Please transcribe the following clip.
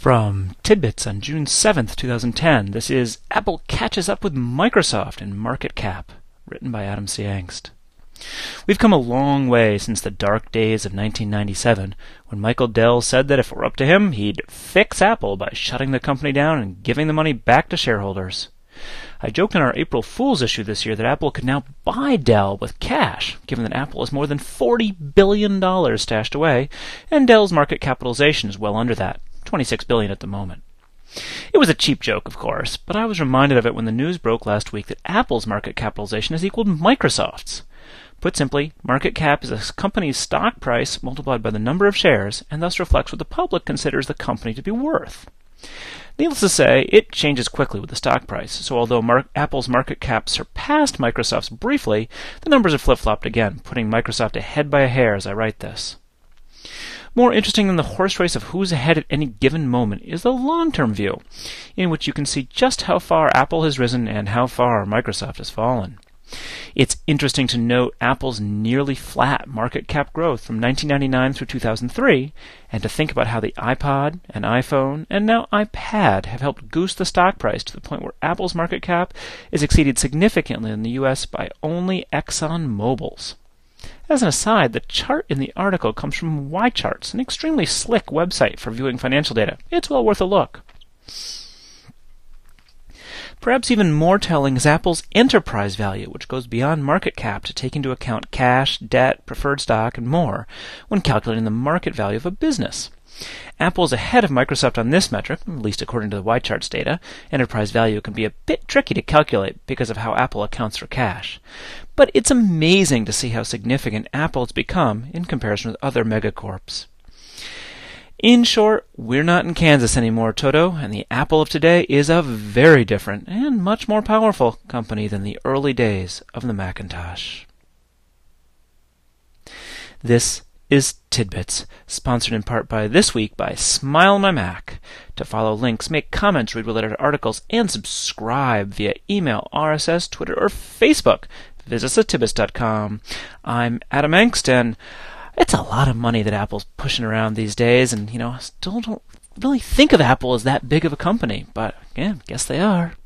From Tidbits on June 7th, 2010, this is Apple Catches Up with Microsoft in Market Cap, written by Adam C. Engst. We've come a long way since the dark days of 1997, when Michael Dell said that if it were up to him, he'd fix Apple by shutting the company down and giving the money back to shareholders. I joked in our April Fool's issue this year that Apple could now buy Dell with cash, given that Apple has more than $40 billion stashed away, and Dell's market capitalization is well under that. $26 billion at the moment. It was a cheap joke, of course, but I was reminded of it when the news broke last week that Apple's market capitalization has equaled Microsoft's. Put simply, market cap is a company's stock price multiplied by the number of shares, and thus reflects what the public considers the company to be worth. Needless to say, it changes quickly with the stock price, so although Apple's market cap surpassed Microsoft's briefly, the numbers have flip-flopped again, putting Microsoft ahead by a hair as I write this. More interesting than the horse race of who's ahead at any given moment is the long-term view, in which you can see just how far Apple has risen and how far Microsoft has fallen. It's interesting to note Apple's nearly flat market cap growth from 1999 through 2003, and to think about how the iPod and iPhone and now iPad have helped goose the stock price to the point where Apple's market cap is exceeded significantly in the US by only ExxonMobil's. As an aside, the chart in the article comes from YCharts, an extremely slick website for viewing financial data. It's well worth a look. Perhaps even more telling is Apple's enterprise value, which goes beyond market cap to take into account cash, debt, preferred stock, and more when calculating the market value of a business. Apple is ahead of Microsoft on this metric, at least according to the YCharts data. Enterprise value can be a bit tricky to calculate because of how Apple accounts for cash. But it's amazing to see how significant Apple has become in comparison with other megacorps. In short, we're not in Kansas anymore, Toto, and the Apple of today is a very different and much more powerful company than the early days of the Macintosh. This is Tidbits, sponsored in part by This Week by Smile on My Mac. To follow links, make comments, read related articles, and subscribe via email, RSS, Twitter, or Facebook. Visit us at tidbits.com. I'm Adam Engst, and it's a lot of money that Apple's pushing around these days, and, I still don't really think of Apple as that big of a company, but, yeah, guess they are.